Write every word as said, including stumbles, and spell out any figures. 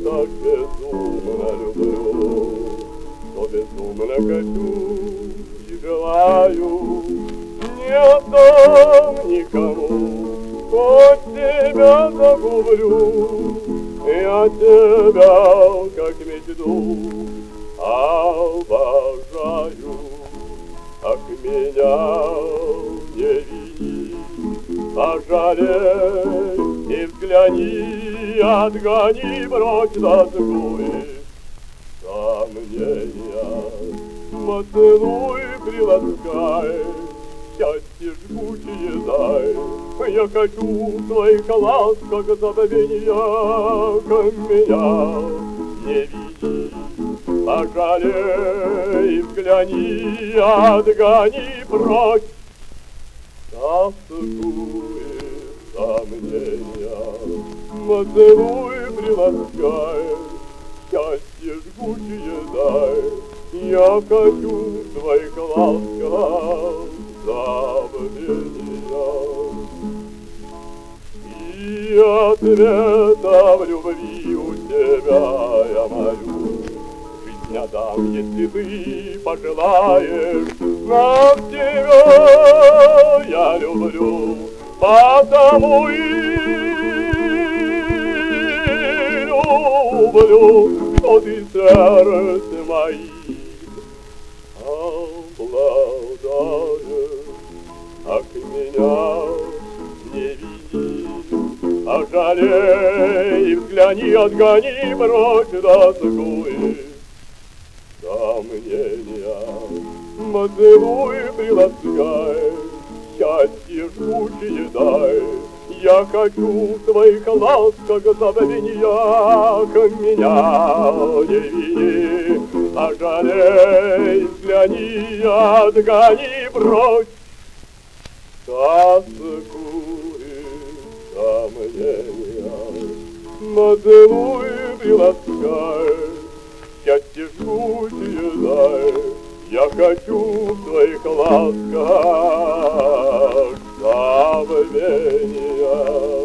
так безумно люблю, что безумно хочу и желаю. Не отдам никому, хоть тебя загублю. Я тебя, как мечту, обожаю. Ах, меня не вини, пожалей и взгляни, отгони прочь тоску и сомнения. Поцелуй, приласкай, счастье жгучее дай. Я хочу в твоих ласках забвения, меня не вини. Пожалей, взгляни, отгони прочь тоску и сомнения. Поцелуй, приласкай, счастье жгучее дай. Я хочу в твоих ласках забвения. И ответа в любви у тебя я молю. Жизнь отдам, если ты пожелаешь, но тебя я люблю, потому и люблю, что ты сердце моим обладаешь. Ах, меня не вини, пожалей, взгляни, отгони прочь тоску и сомнения. Поцелуй, приласкай, счастье жгучее дай. Я хочу в твоих ласках забвения, меня не вини. Пожалей, взгляни, отгони прочь тоску и сомнения. Поцелуй, приласкай, счастье жгучее дай. Я хочу в твоих ласках забвения.